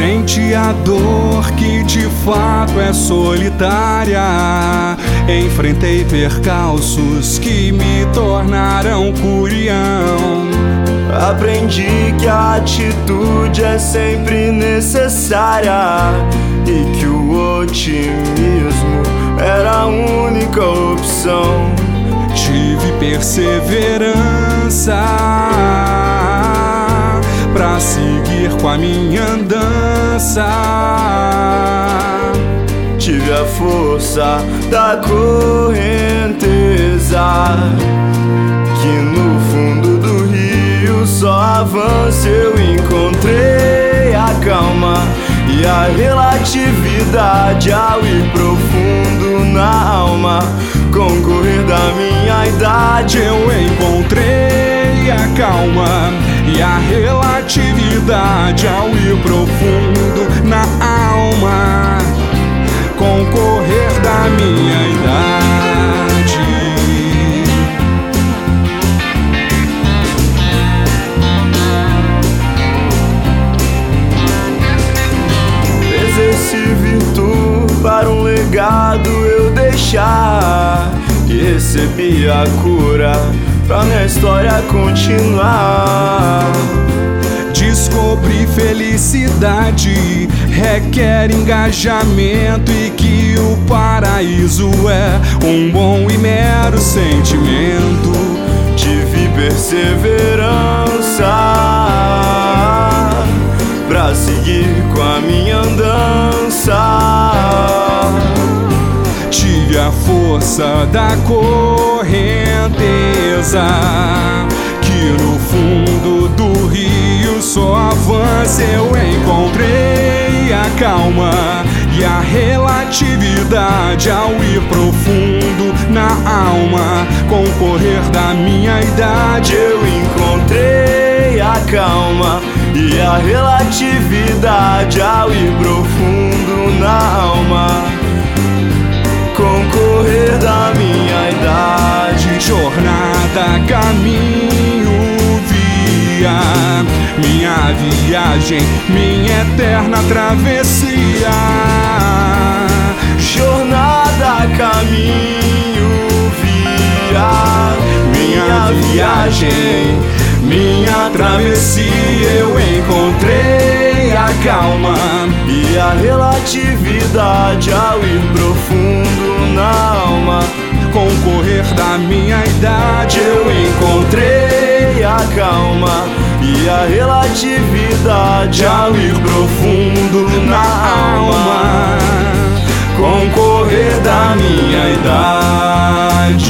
Sente a dor que de fato é solitária. Enfrentei percalços que me tornaram curião. Aprendi que a atitude é sempre necessária e que o otimismo era a única opção. Tive perseverança pra seguir com a minha andança. Tive a força da correnteza, que no fundo do rio só avança. Eu encontrei a calma e a relatividade ao ir profundo na alma. Com o correr da minha idade eu encontrei a calma e a relatividade ao ir profundo na alma. Com o correr da minha idade. Exerci virtude para um legado eu deixar, e recebi a cura pra minha história continuar. Descobri felicidade requer engajamento e que o paraíso é um bom e mero sentimento. Tive perseverança pra seguir com a minha andança. Tive a força da correnteza, que no fundo do rio só avança. Eu encontrei a calma e a relatividade ao ir profundo na alma. Com o correr da minha idade eu encontrei a calma e a relatividade ao ir profundo na alma. Com o correr da minha idade, jornada, caminho, via, minha viagem, minha eterna travessia. Jornada, caminho, via, minha viagem, minha travessia. Eu encontrei a calma e a relatividade ao ir profundo na alma. Com o correr da minha idade eu encontrei a calma e a relatividade ao ir profundo na alma. Com o correr da minha idade.